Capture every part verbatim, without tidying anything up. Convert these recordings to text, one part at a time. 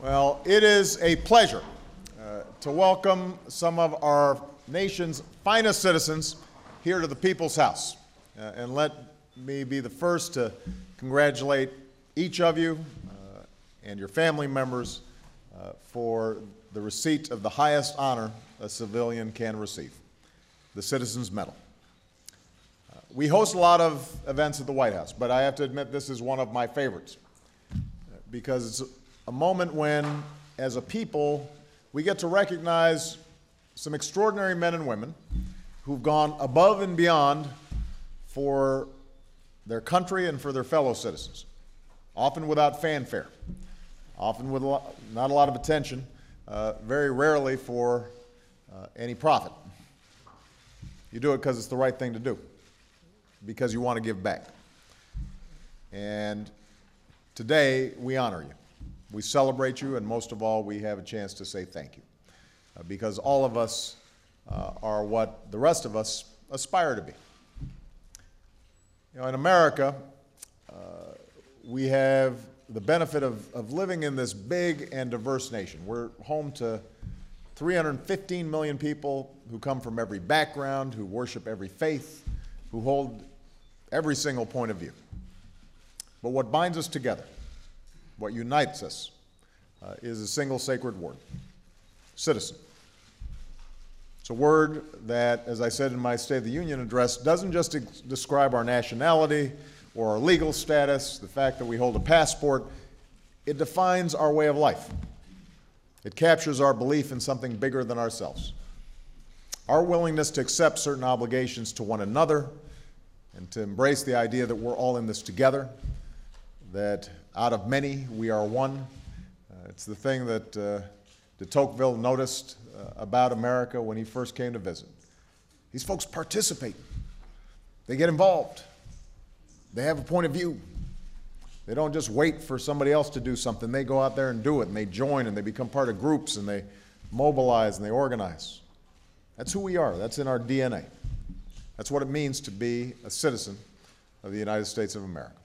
Well, it is a pleasure uh, to welcome some of our nation's finest citizens here to the People's House. Uh, and let me be the first to congratulate each of you uh, and your family members uh, for the receipt of the highest honor a civilian can receive, the Citizens Medal. Uh, we host a lot of events at the White House, but I have to admit this is one of my favorites uh, because it's a moment when, as a people, we get to recognize some extraordinary men and women who've gone above and beyond for their country and for their fellow citizens, often without fanfare, often with a lot, not a lot of attention, uh, very rarely for uh, any profit. You do it because it's the right thing to do, because you want to give back. And today, we honor you. We celebrate you, and most of all, we have a chance to say thank you, uh, because all of us uh, are what the rest of us aspire to be. You know, in America, uh, we have the benefit of, of living in this big and diverse nation. We're home to three hundred fifteen million people who come from every background, who worship every faith, who hold every single point of view. But what binds us together, what unites us, uh, is a single sacred word: citizen. It's a word that, as I said in my State of the Union address, doesn't just ex- describe our nationality or our legal status, the fact that we hold a passport. It defines our way of life. It captures our belief in something bigger than ourselves, our willingness to accept certain obligations to one another and to embrace the idea that we're all in this together, that out of many we are one. Uh, it's the thing that uh, de Tocqueville noticed uh, about America when he first came to visit. These folks participate. They get involved. They have a point of view. They don't just wait for somebody else to do something. They go out there and do it, and they join, and they become part of groups, and they mobilize, and they organize. That's who we are. That's in our D N A. That's what it means to be a citizen of the United States of America.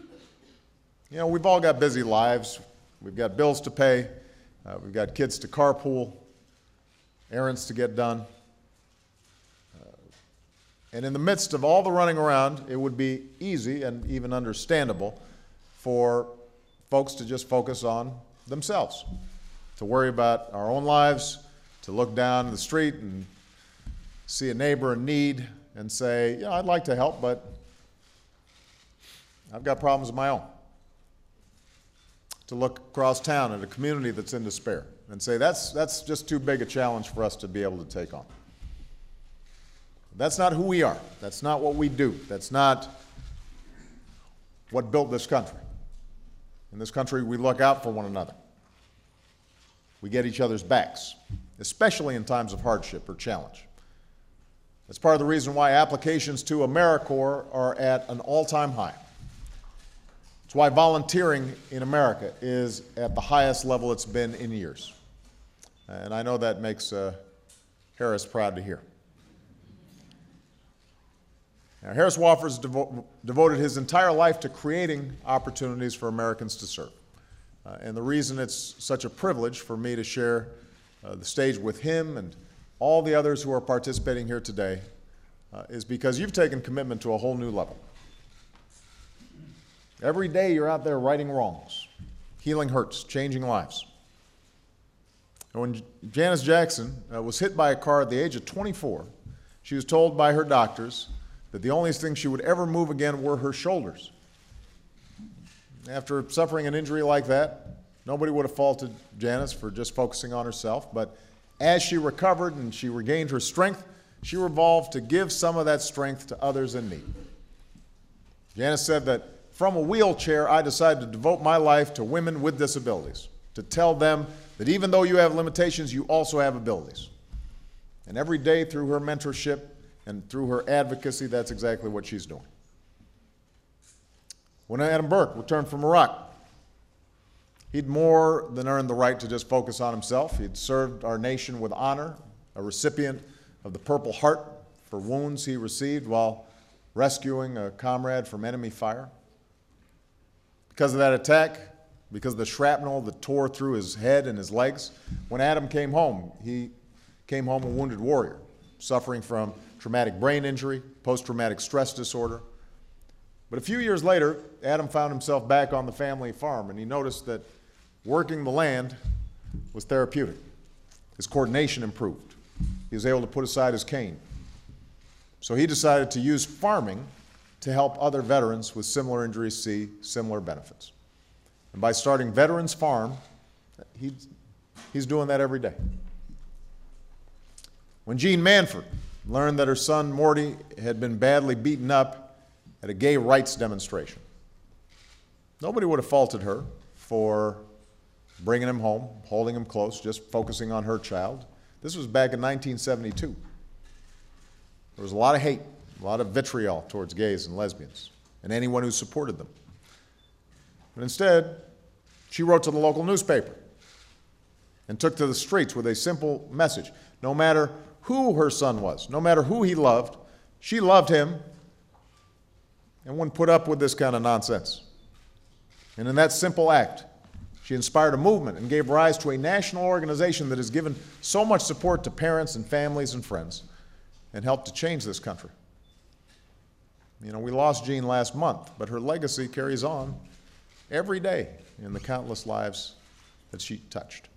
You know, we've all got busy lives. We've got bills to pay. Uh, we've got kids to carpool, errands to get done. Uh, and in the midst of all the running around, it would be easy and even understandable for folks to just focus on themselves, to worry about our own lives, to look down the street and see a neighbor in need and say, yeah, I'd like to help, but I've got problems of my own. To look across town at a community that's in despair and say, that's, that's just too big a challenge for us to be able to take on. That's not who we are. That's not what we do. That's not what built this country. In this country, we look out for one another. We get each other's backs, especially in times of hardship or challenge. That's part of the reason why applications to AmeriCorps are at an all-time high. It's why volunteering in America is at the highest level it's been in years. And I know that makes uh, Harris proud to hear. Now, Harris Wofford devo- devoted his entire life to creating opportunities for Americans to serve. Uh, and the reason it's such a privilege for me to share uh, the stage with him and all the others who are participating here today uh, is because you've taken commitment to a whole new level. Every day you're out there righting wrongs, healing hurts, changing lives. And when Janice Jackson uh, was hit by a car at the age of twenty-four, she was told by her doctors that the only thing she would ever move again were her shoulders. After suffering an injury like that, nobody would have faulted Janice for just focusing on herself, but as she recovered and she regained her strength, she resolved to give some of that strength to others in need. Janice said that from a wheelchair, I decided to devote my life to women with disabilities, to tell them that even though you have limitations, you also have abilities. And every day through her mentorship and through her advocacy, that's exactly what she's doing. When Adam Burke returned from Iraq, he'd more than earned the right to just focus on himself. He'd served our nation with honor, a recipient of the Purple Heart for wounds he received while rescuing a comrade from enemy fire. Because of that attack, because of the shrapnel that tore through his head and his legs. When Adam came home, he came home a wounded warrior, suffering from traumatic brain injury, post-traumatic stress disorder. But a few years later, Adam found himself back on the family farm, and he noticed that working the land was therapeutic. His coordination improved. He was able to put aside his cane. So he decided to use farming to help other veterans with similar injuries see similar benefits. And by starting Veterans Farm, he's, he's doing that every day. When Jean Manford learned that her son Morty had been badly beaten up at a gay rights demonstration, nobody would have faulted her for bringing him home, holding him close, just focusing on her child. This was back in nineteen seventy-two. There was a lot of hate, a lot of vitriol towards gays and lesbians and anyone who supported them. But instead, she wrote to the local newspaper and took to the streets with a simple message. No matter who her son was, no matter who he loved, she loved him and wouldn't put up with this kind of nonsense. And in that simple act, she inspired a movement and gave rise to a national organization that has given so much support to parents and families and friends and helped to change this country. You know, we lost Jean last month, but her legacy carries on every day in the countless lives that she touched.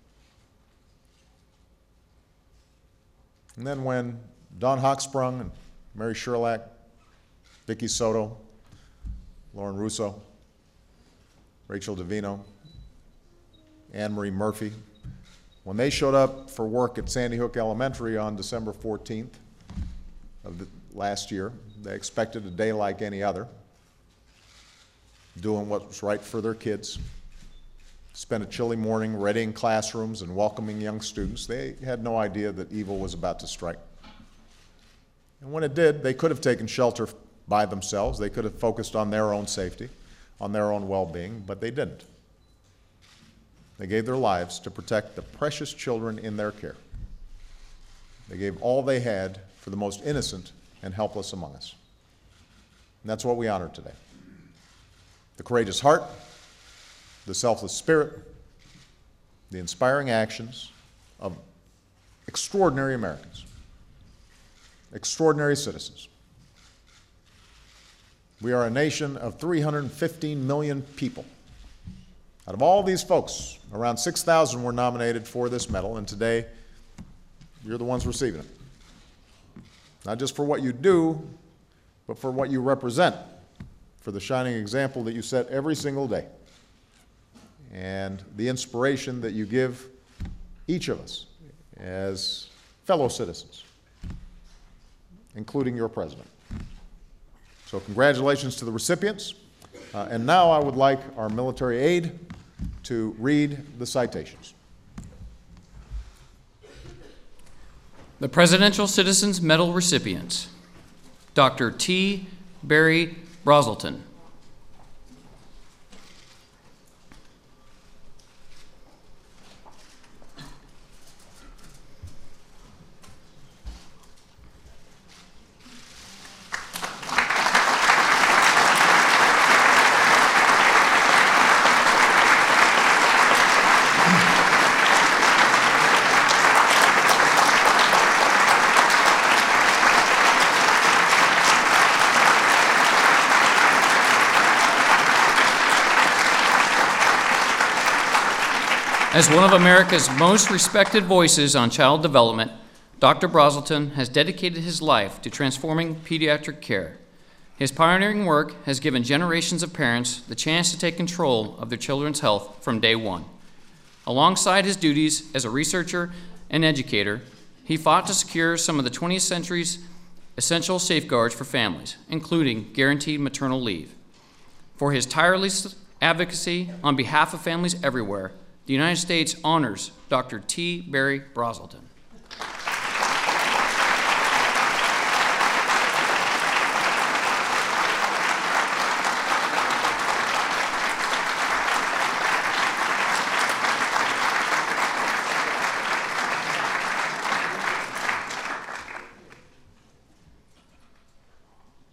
And then when Dawn Hochsprung and Mary Sherlach, Vicki Soto, Lauren Russo, Rachel Davino, Anne Marie Murphy, when they showed up for work at Sandy Hook Elementary on December fourteenth of the last year, they expected a day like any other, doing what was right for their kids, spent a chilly morning readying classrooms and welcoming young students. They had no idea that evil was about to strike. And when it did, they could have taken shelter by themselves. They could have focused on their own safety, on their own well-being, but they didn't. They gave their lives to protect the precious children in their care. They gave all they had for the most innocent and helpless among us. And that's what we honor today. The courageous heart, the selfless spirit, the inspiring actions of extraordinary Americans, extraordinary citizens. We are a nation of three hundred fifteen million people. Out of all these folks, around six thousand were nominated for this medal, and today you're the ones receiving it. Not just for what you do, but for what you represent, for the shining example that you set every single day, and the inspiration that you give each of us as fellow citizens, including your president. So congratulations to the recipients. Uh, and now I would like our military aide to read the citations. The Presidential Citizens Medal recipients: Doctor T. Barry Brazelton, As one of America's most respected voices on child development, Doctor Brazelton has dedicated his life to transforming pediatric care. His pioneering work has given generations of parents the chance to take control of their children's health from day one. Alongside his duties as a researcher and educator, he fought to secure some of the twentieth century's essential safeguards for families, including guaranteed maternal leave. For his tireless advocacy on behalf of families everywhere, the United States honors Doctor T. Barry Brazelton.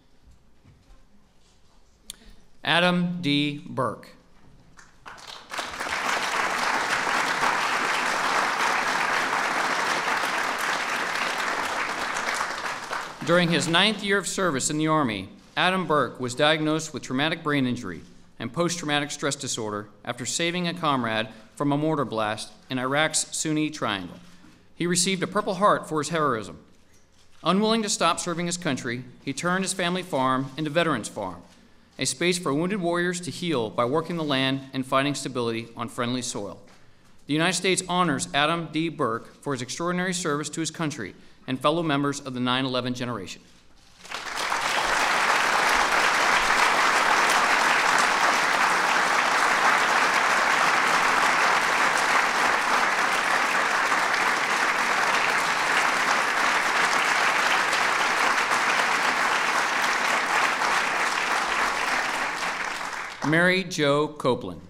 Adam D. Burke. During his ninth year of service in the Army, Adam Burke was diagnosed with traumatic brain injury and post-traumatic stress disorder after saving a comrade from a mortar blast in Iraq's Sunni Triangle. He received a Purple Heart for his heroism. Unwilling to stop serving his country, he turned his family farm into Veterans Farm, a space for wounded warriors to heal by working the land and finding stability on friendly soil. The United States honors Adam D. Burke for his extraordinary service to his country and fellow members of the nine eleven generation. Mary Jo Copeland.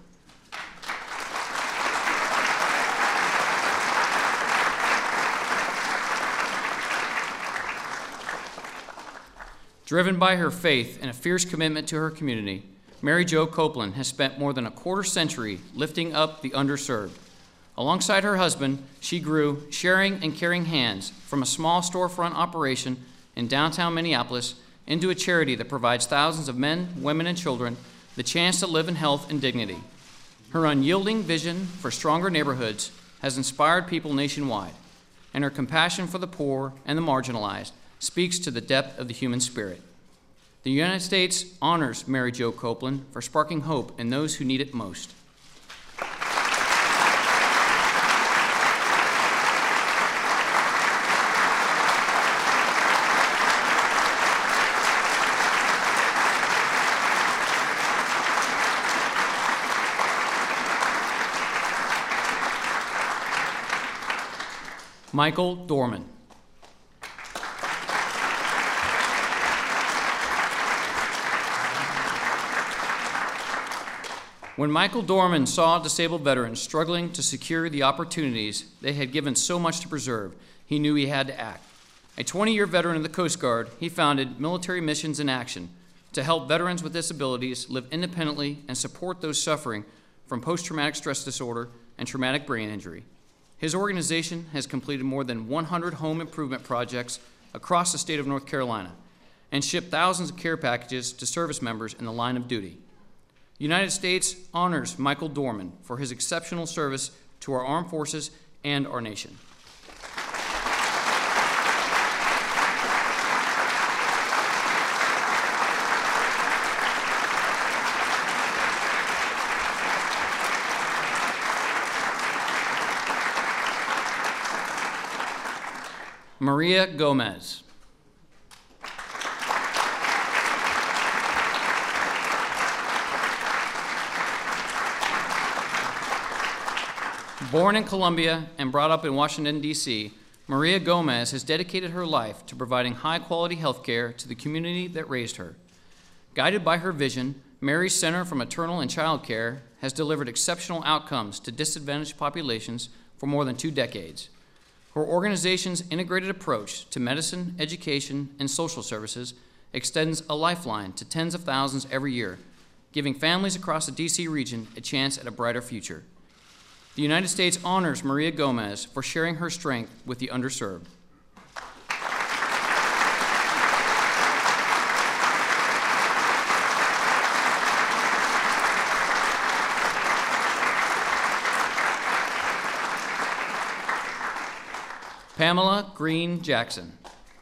Driven by her faith and a fierce commitment to her community, Mary Jo Copeland has spent more than a quarter century lifting up the underserved. Alongside her husband, she grew Sharing and Caring Hands from a small storefront operation in downtown Minneapolis into a charity that provides thousands of men, women, and children the chance to live in health and dignity. Her unyielding vision for stronger neighborhoods has inspired people nationwide, and her compassion for the poor and the marginalized speaks to the depth of the human spirit. The United States honors Mary Jo Copeland for sparking hope in those who need it most. Michael Dorman. When Michael Dorman saw disabled veterans struggling to secure the opportunities they had given so much to preserve, he knew he had to act. A twenty-year veteran of the Coast Guard, he founded Military Missions in Action to help veterans with disabilities live independently and support those suffering from post-traumatic stress disorder and traumatic brain injury. His organization has completed more than one hundred home improvement projects across the state of North Carolina and shipped thousands of care packages to service members in the line of duty. The United States honors Michael Dorman for his exceptional service to our armed forces and our nation. Maria Gomez. Born in Colombia and brought up in Washington, D C, Maria Gomez has dedicated her life to providing high-quality health care to the community that raised her. Guided by her vision, Mary's Center for Maternal and Child Care has delivered exceptional outcomes to disadvantaged populations for more than two decades. Her organization's integrated approach to medicine, education, and social services extends a lifeline to tens of thousands every year, giving families across the D C region a chance at a brighter future. The United States honors Maria Gomez for sharing her strength with the underserved. Pamela Green Jackson.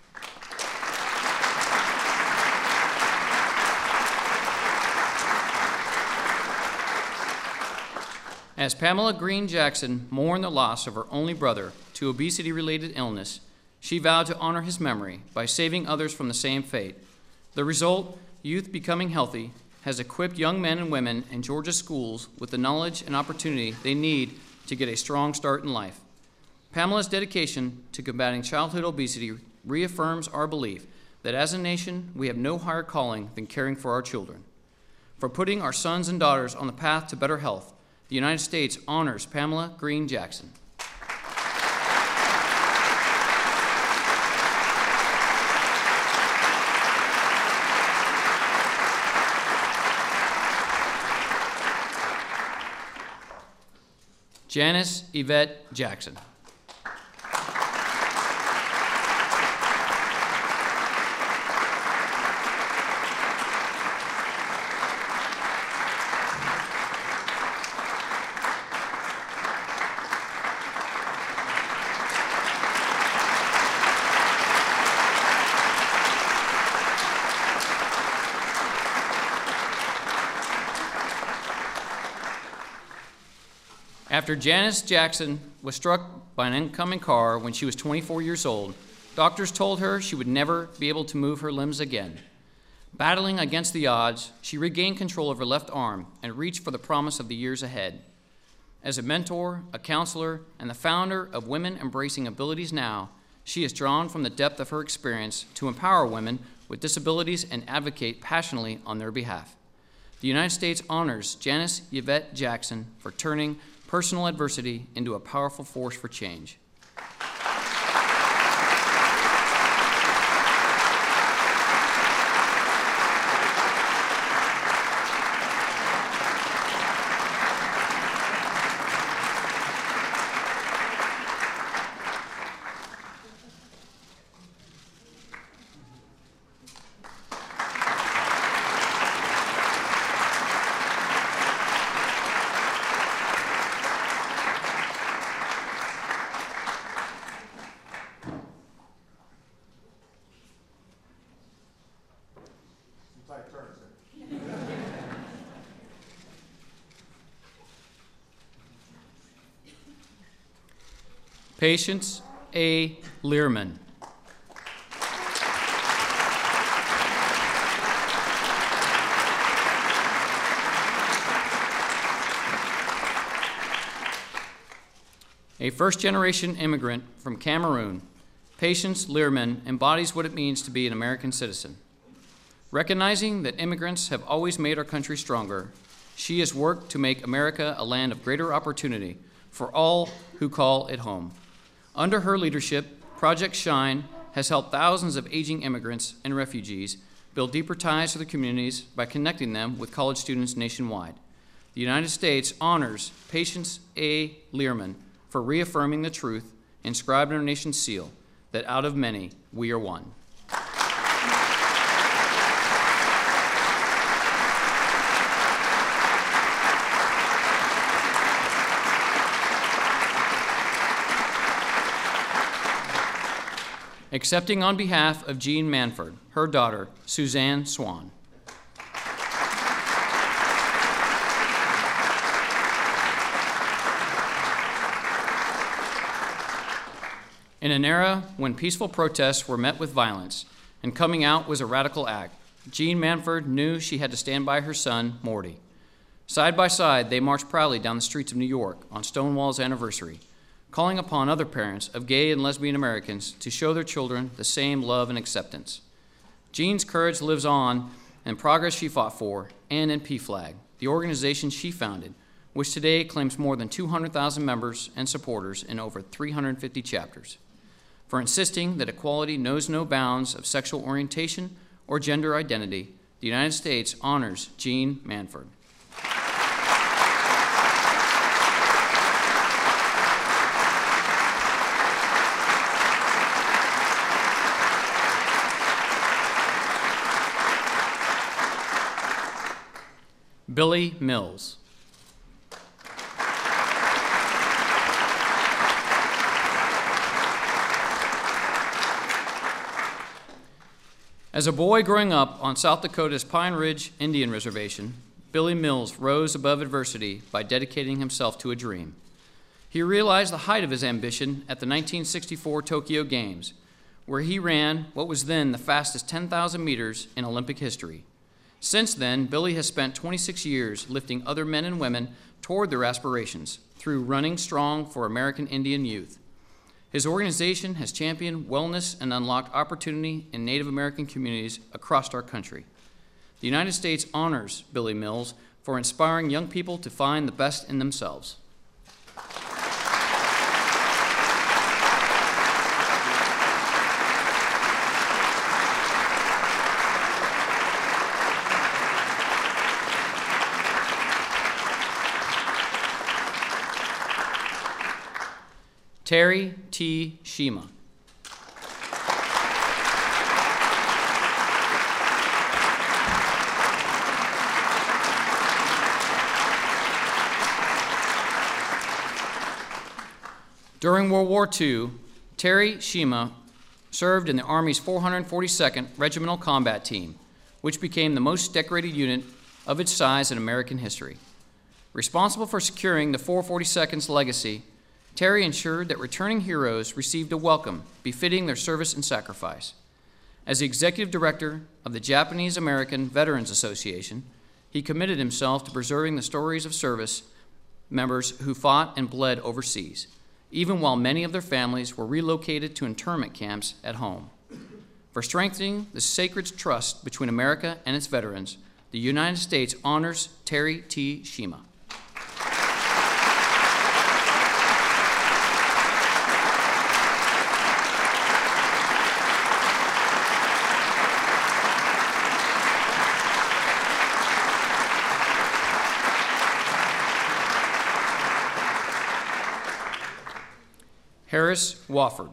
As Pamela Green Jackson mourned the loss of her only brother to obesity-related illness, she vowed to honor his memory by saving others from the same fate. The result, Youth Becoming Healthy, has equipped young men and women in Georgia schools with the knowledge and opportunity they need to get a strong start in life. Pamela's dedication to combating childhood obesity reaffirms our belief that as a nation, we have no higher calling than caring for our children. For putting our sons and daughters on the path to better health, the United States honors Pamela Green Jackson. Janice Yvette Jackson. After Janice Jackson was struck by an incoming car when she was twenty-four years old, doctors told her she would never be able to move her limbs again. Battling against the odds, she regained control of her left arm and reached for the promise of the years ahead. As a mentor, a counselor, and the founder of Women Embracing Abilities Now, she is drawn from the depth of her experience to empower women with disabilities and advocate passionately on their behalf. The United States honors Janice Yvette Jackson for turning personal adversity into a powerful force for change. Patience A. Learman. A first-generation immigrant from Cameroon, Patience Learman embodies what it means to be an American citizen. Recognizing that immigrants have always made our country stronger, she has worked to make America a land of greater opportunity for all who call it home. Under her leadership, Project Shine has helped thousands of aging immigrants and refugees build deeper ties to their communities by connecting them with college students nationwide. The United States honors Patience A. Learman for reaffirming the truth inscribed in our nation's seal, that out of many, we are one. Accepting on behalf of Jean Manford, her daughter, Suzanne Swan. In an era when peaceful protests were met with violence and coming out was a radical act, Jean Manford knew she had to stand by her son, Morty. Side by side, they marched proudly down the streets of New York on Stonewall's anniversary, calling upon other parents of gay and lesbian Americans to show their children the same love and acceptance. Jean's courage lives on in progress she fought for and in P FLAG, the organization she founded, which today claims more than two hundred thousand members and supporters in over three hundred fifty chapters, for insisting that equality knows no bounds of sexual orientation or gender identity. The United States honors Jean Manford. Billy Mills. As a boy growing up on South Dakota's Pine Ridge Indian Reservation, Billy Mills rose above adversity by dedicating himself to a dream. He realized the height of his ambition at the nineteen sixty-four Tokyo Games, where he ran what was then the fastest ten thousand meters in Olympic history. Since then, Billy has spent twenty-six years lifting other men and women toward their aspirations through Running Strong for American Indian Youth. His organization has championed wellness and unlocked opportunity in Native American communities across our country. The United States honors Billy Mills for inspiring young people to find the best in themselves. Terry T. Shima. During World War Two, Terry Shima served in the Army's four hundred forty-second Regimental Combat Team, which became the most decorated unit of its size in American history. Responsible for securing the four forty-second's legacy, Terry ensured that returning heroes received a welcome befitting their service and sacrifice. As the executive director of the Japanese American Veterans Association, he committed himself to preserving the stories of service members who fought and bled overseas, even while many of their families were relocated to internment camps at home. For strengthening the sacred trust between America and its veterans, the United States honors Terry T. Shima. Harris Wofford.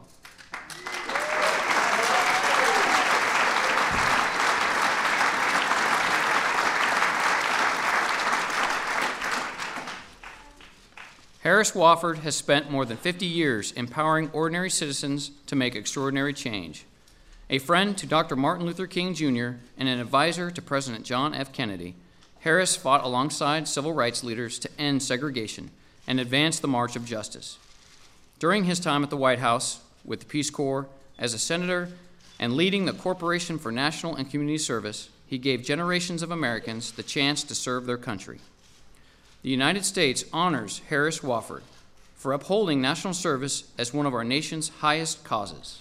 Harris Wofford has spent more than fifty years empowering ordinary citizens to make extraordinary change. A friend to Doctor Martin Luther King Junior and an advisor to President John F. Kennedy, Harris fought alongside civil rights leaders to end segregation and advance the march of justice. During his time at the White House with the Peace Corps, as a senator, and leading the Corporation for National and Community Service, he gave generations of Americans the chance to serve their country. The United States honors Harris Wofford for upholding national service as one of our nation's highest causes.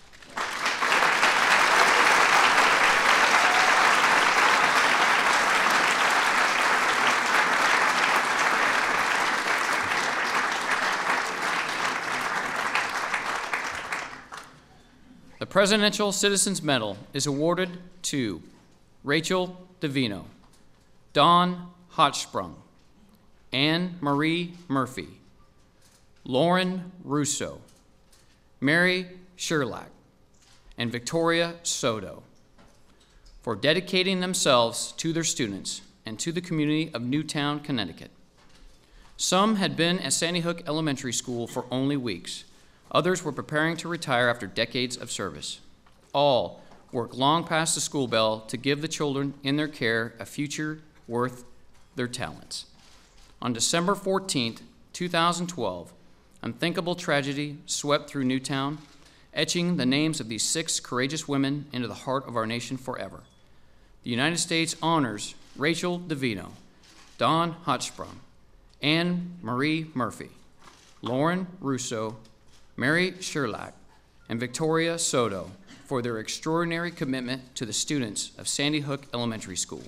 The Presidential Citizens Medal is awarded to Rachel DeVino, Dawn Hochsprung, Anne Marie Murphy, Lauren Russo, Mary Sherlach, and Victoria Soto for dedicating themselves to their students and to the community of Newtown, Connecticut. Some had been at Sandy Hook Elementary School for only weeks. Others were preparing to retire after decades of service. All worked long past the school bell to give the children in their care a future worth their talents. On December fourteenth, two thousand twelve, unthinkable tragedy swept through Newtown, etching the names of these six courageous women into the heart of our nation forever. The United States honors Rachel DeVino, Dawn Hochsprung, Anne Marie Murphy, Lauren Russo, Mary Sherlach, and Victoria Soto for their extraordinary commitment to the students of Sandy Hook Elementary School.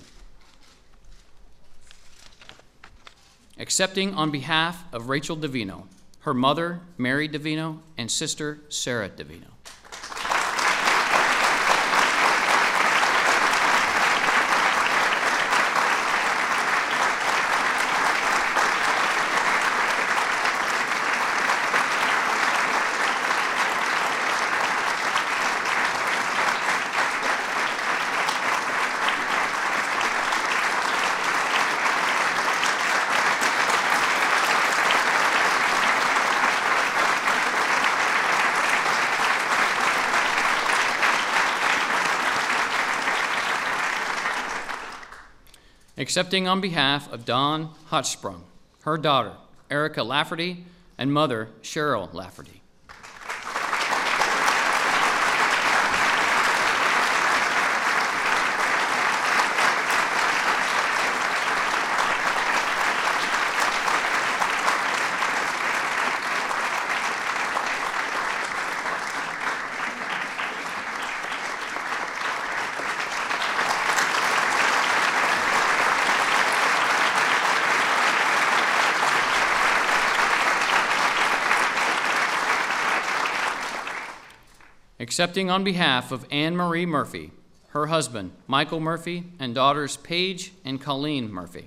Accepting on behalf of Rachel DeVino, her mother, Mary DeVino, and sister, Sarah DeVino. Accepting on behalf of Dawn Hochsprung, her daughter, Erica Lafferty, and mother, Cheryl Lafferty. Accepting on behalf of Anne Marie Murphy, her husband, Michael Murphy, and daughters Paige and Colleen Murphy.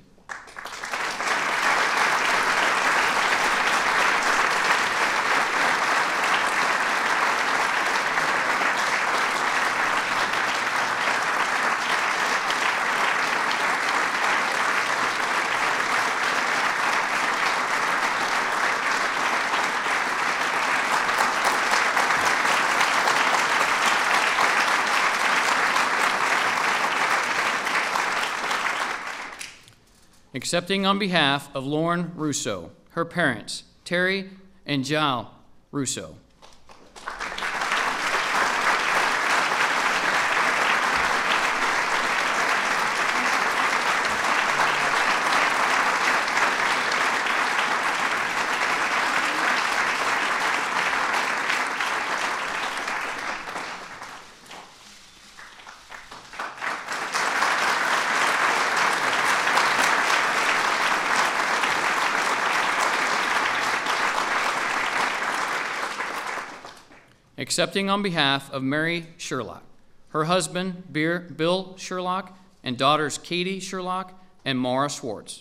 Accepting on behalf of Lauren Russo, her parents, Terry and Jal Russo. Accepting on behalf of Mary Sherlock, her husband, Beer, Bill Sherlock, and daughters Katie Sherlock and Maura Schwartz.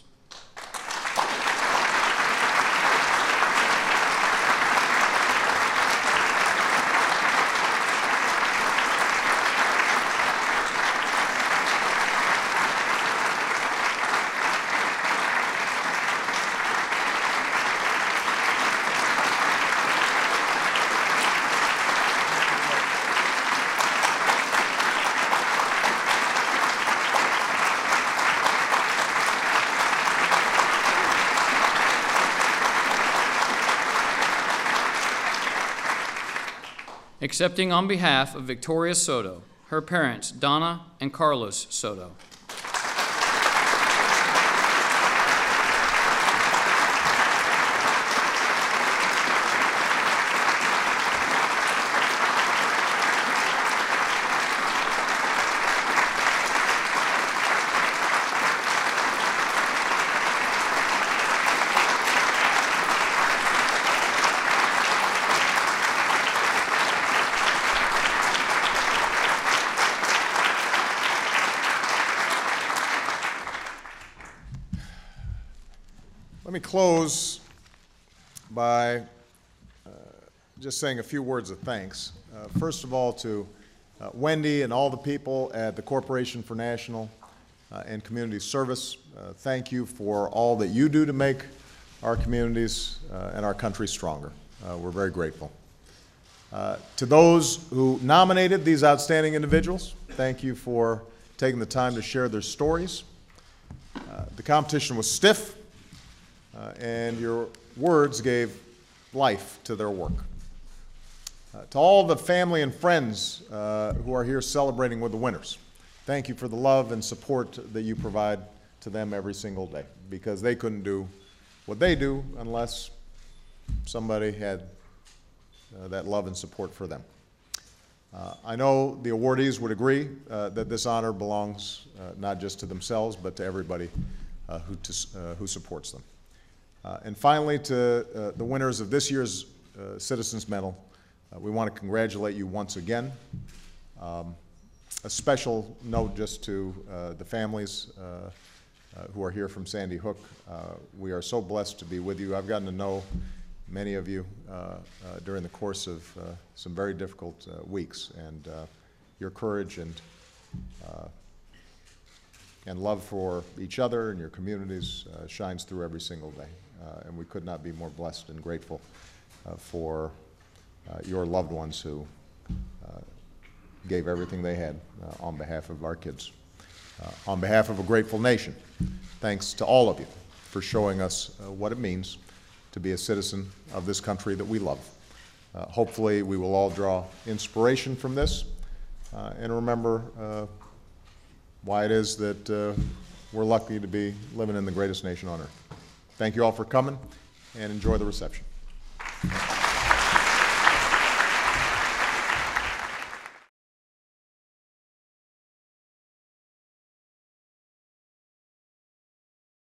Accepting on behalf of Victoria Soto, her parents, Donna and Carlos Soto. Let me close by uh, just saying a few words of thanks. Uh, first of all, to uh, Wendy and all the people at the Corporation for National uh, and Community Service. Uh, thank you for all that you do to make our communities uh, and our country stronger. Uh, we're very grateful. Uh, to those who nominated these outstanding individuals, thank you for taking the time to share their stories. Uh, the competition was stiff. Uh, and your words gave life to their work. Uh, to all the family and friends uh, who are here celebrating with the winners, thank you for the love and support that you provide to them every single day, because they couldn't do what they do unless somebody had uh, that love and support for them. Uh, I know the awardees would agree uh, that this honor belongs uh, not just to themselves, but to everybody uh, who, to, uh, who supports them. Uh, and finally, to uh, the winners of this year's uh, Citizens Medal, uh, we want to congratulate you once again. Um, a special note just to uh, the families uh, uh, who are here from Sandy Hook. Uh, we are so blessed to be with you. I've gotten to know many of you uh, uh, during the course of uh, some very difficult uh, weeks, and uh, your courage and uh, and love for each other and your communities uh, shines through every single day. Uh, and we could not be more blessed and grateful uh, for uh, your loved ones who uh, gave everything they had uh, on behalf of our kids. Uh, on behalf of a grateful nation, thanks to all of you for showing us uh, what it means to be a citizen of this country that we love. Uh, hopefully we will all draw inspiration from this uh, and remember uh, why it is that uh, we're lucky to be living in the greatest nation on earth. Thank you all for coming, and enjoy the reception.